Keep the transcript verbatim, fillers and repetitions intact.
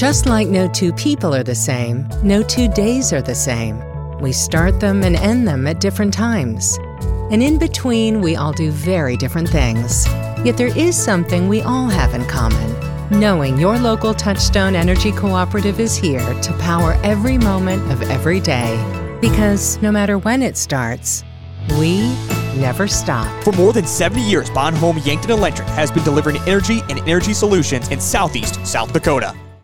Just like no two people are the same, no two days are the same. We start them and end them at different times. And in between, we all do very different things. Yet there is something we all have in common. Knowing your local Touchstone Energy Cooperative is here to power every moment of every day. Because no matter when it starts, we never stop. For more than seventy years, Bon Homme Yankton Electric has been delivering energy and energy solutions in Southeast South Dakota.